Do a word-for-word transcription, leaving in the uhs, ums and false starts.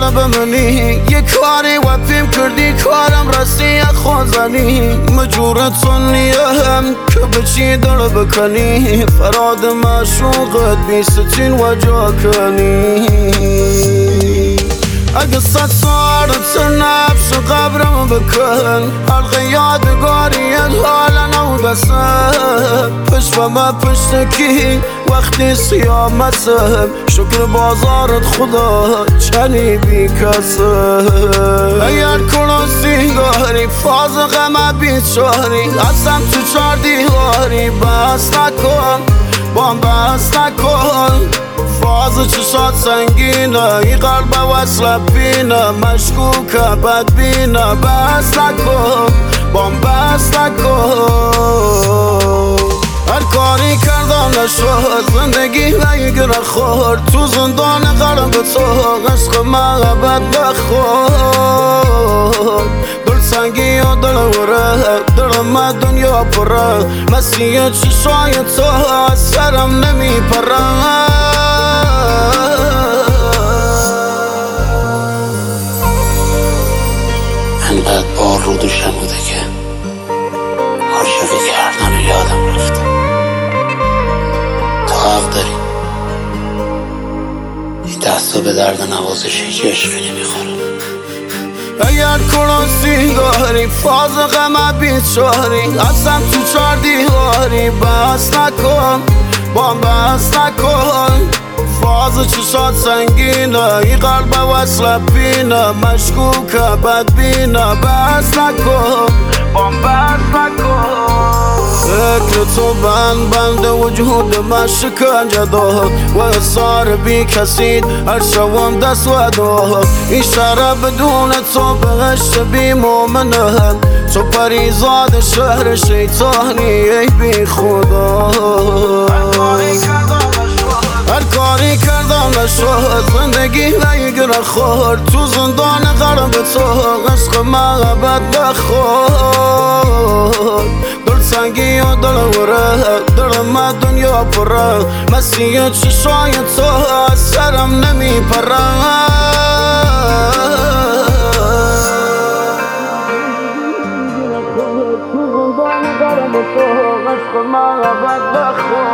داره بمنی یه کاری و پیم کردی کارم رسی خوزنی مجورت سنیم که بچی داره بکنی فراد مشوقت بیستین و جا کنی اگه صد سارت نفس قبرم بکن حلق یادگاریت حالا نو دستم پشت و ما پشت کی وقتی سیامتم شکر بازارت خدا چنی بی کسم اگر کنو سیگاری فاز غم بیچاری ازم تو چار دیواری بس نکن بام بس نکن فاز چشات سنگینه ای قلب وصل بینه مشکوکه بدبینه بس نکن بام بس نکن هر کاری کردم نشد زندگی نگیره خورد تو زندان قلب تو عشق محبت نخورد دل سنگی و دل وره دل ما دنیا پره مسیح چشای تو از سرم نمی پره انقدر بار رو دوشم بوده که عاشقی کردن و یادم رفته تو حق داری این دستا به درد نوازش هیچ عشقی نمیخوره اگر کنو سیگاری فاز غم بیچاری ازم تو چار دیواری بس نکن بام بس نکن فاز چشات سنگینه ای قلب وصل بینه مشکوکه بدبینه بس نکن بام بس نکن فکر تو بند بند وجود من شکنجه داد و اصار بی کسید هر شوم دست و داد این شهر بدون تو بهشت بی مومنه تو پریزاد شهر شیطانی ای بی خدا هر کاری کردم نشد زندگی نگیره خورد تو زندان قلب تو عشق محبت نخورد دل سنگی و دل وره دل ما دنیا پره مسیح چشای تو از سرم نمی پره تو زندان قلب تو عشق محبت نخورد